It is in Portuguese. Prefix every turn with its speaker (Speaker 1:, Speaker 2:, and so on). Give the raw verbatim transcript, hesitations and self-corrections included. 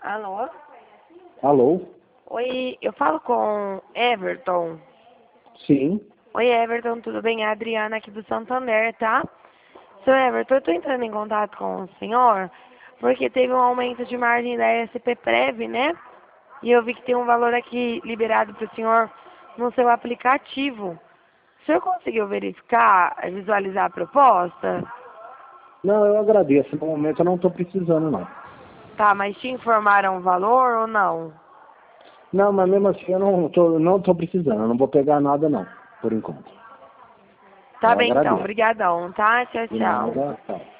Speaker 1: Alô?
Speaker 2: Alô?
Speaker 1: Oi, eu falo com Everton.
Speaker 2: Sim.
Speaker 1: Oi, Everton, tudo bem? É a Adriana aqui do Santander, tá? Seu Everton, eu tô entrando em contato com o senhor porque teve um aumento de margem da S P Prev, né? E eu vi que tem um valor aqui liberado para o senhor no seu aplicativo. O senhor conseguiu verificar, visualizar a proposta?
Speaker 2: Não, eu agradeço. No momento eu não estou precisando, não.
Speaker 1: Tá, mas te informaram o valor ou não?
Speaker 2: Não, mas mesmo assim eu não tô, não tô precisando. Eu não vou pegar nada, não, por enquanto.
Speaker 1: Tá
Speaker 2: Eu
Speaker 1: bem então,
Speaker 2: agradeço.
Speaker 1: brigadão, tá? Tchau,
Speaker 2: De
Speaker 1: tchau.
Speaker 2: nada, tchau.